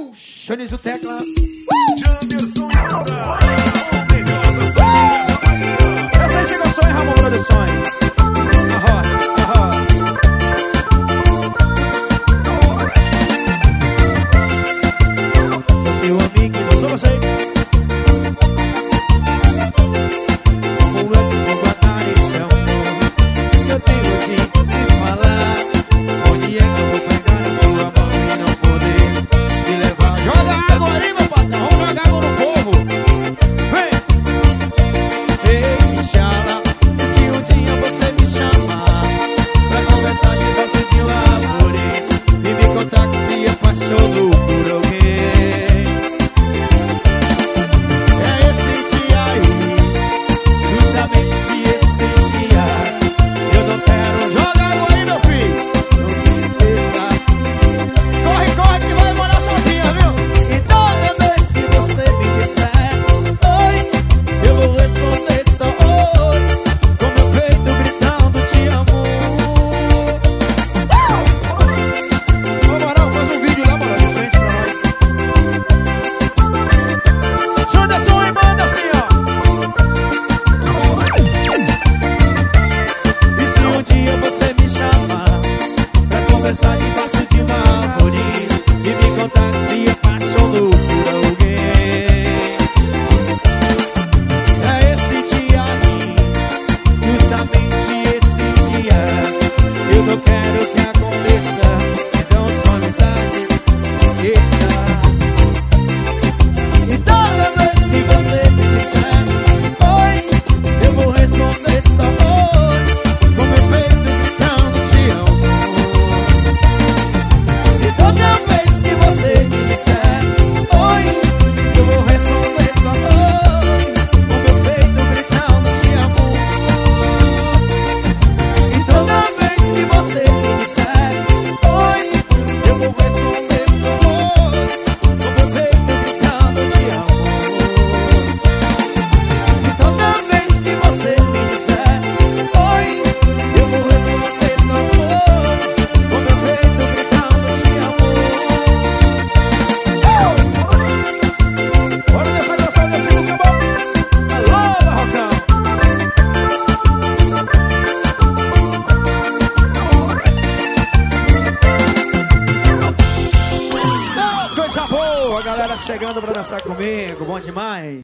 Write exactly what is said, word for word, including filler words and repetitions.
Xanis o tecla. Janderson Alda. Eu sei se gostou, hein, Ramon Produções. Aham, aham. Seu amigo, não sou você. Como é que vou guardar esse amor? Eu tenho aqui que falar. Onde é que eu vou pegar a sua mão e não poder te levar? Joga água ali, meu patrão. Vamos jogar água no povo. Vem! Ei, Xala, e se um dia você me chamar pra conversar debaixo de uma árvore e me contar que se apaixonou por alguém? É esse dia aí, justamente esse dia. Eu não quero jogar água aí, meu filho. Não me esqueça. Corre, corre que vai molhar sozinha, viu? E toda vez que você me disser oi, eu vou responder só oi, com meu peito gritando te amo. Ô, moral, faz um vídeo lá, moral, de frente pra nós. Janderson e manda assim, ó. E se um dia você me chamar pra conversar debaixo de uma árvore e me contar que se apaixonou por alguém? É esse dia aí, justamente esse dia. Eu não quero que aconteça, então sua amizade esqueça. E toda vez que você me disser oi, eu vou responder só oi, com meu peito gritando te amo. E toda vez que você me disser oi, eu vou responder só oi, com meu peito gritando te amo. E toda vez que você me disser oi, eu vou responder só oi, com meu peito gritando te amo. E toda vez que você me disser oi, eu vou responder só oi, com meu peito gritando te amo. Bora dessa canção desse Pokémon. Alô, Barrocão. Coisa boa, galera chegando pra dançar comigo, bom demais.